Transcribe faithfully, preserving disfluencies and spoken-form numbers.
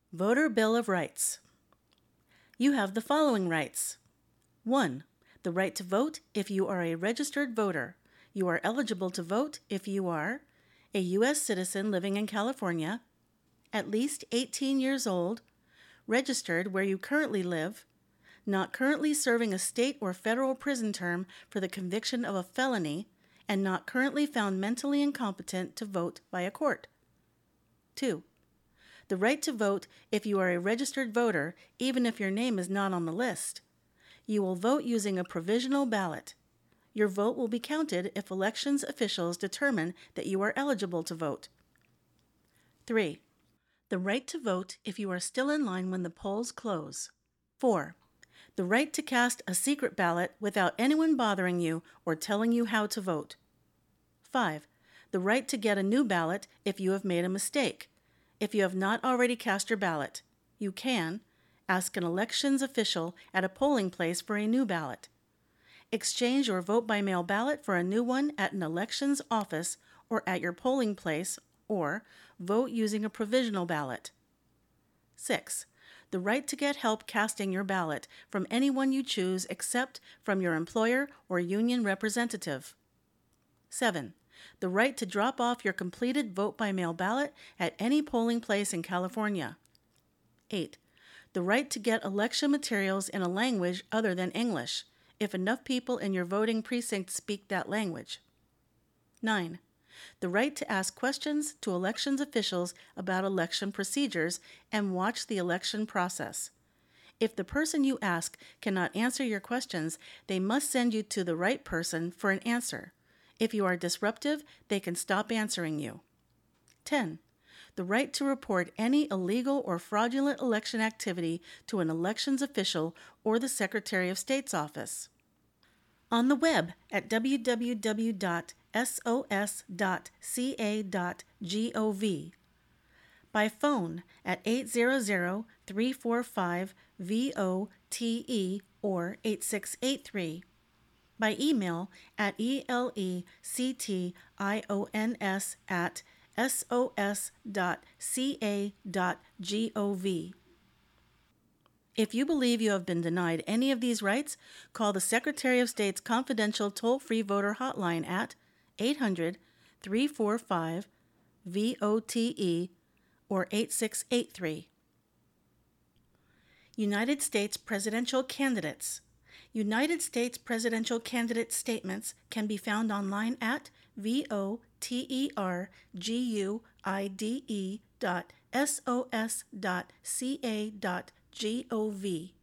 Voter Bill of Rights. You have the following rights. one. The right to vote if you are a registered voter. You are eligible to vote if you are a U S citizen living in California, at least eighteen years old, registered where you currently live, not currently serving a state or federal prison term for the conviction of a felony, and not currently found mentally incompetent to vote by a court. two. The right to vote if you are a registered voter, even if your name is not on the list. You will vote using a provisional ballot. Your vote will be counted if elections officials determine that you are eligible to vote. three. The right to vote if you are still in line when the polls close. four. The right to cast a secret ballot without anyone bothering you or telling you how to vote. five. The right to get a new ballot if you have made a mistake. If you have not already cast your ballot, you can ask an elections official at a polling place for a new ballot. Exchange your vote-by-mail ballot for a new one at an elections office or at your polling place, or vote using a provisional ballot. six. The right to get help casting your ballot from anyone you choose except from your employer or union representative. seven. The right to drop off your completed vote-by-mail ballot at any polling place in California. eight. The right to get election materials in a language other than English, if enough people in your voting precinct speak that language. nine. The right to ask questions to elections officials about election procedures and watch the election process. If the person you ask cannot answer your questions, they must send you to the right person for an answer. If you are disruptive, they can stop answering you. ten. The right to report any illegal or fraudulent election activity to an elections official or the Secretary of State's office. On the web at w w w dot s o s dot c a dot gov. By phone at eight hundred, three four five, V O T E or eight six eight three. By email at elections at sos dot ca dot gov. If you believe you have been denied any of these rights, call the Secretary of State's confidential toll-free voter hotline at eight hundred, three four five, V O T E or eight six eight three. United States Presidential Candidates. United States presidential candidate statements can be found online at voterguide dot sos dot ca dot gov.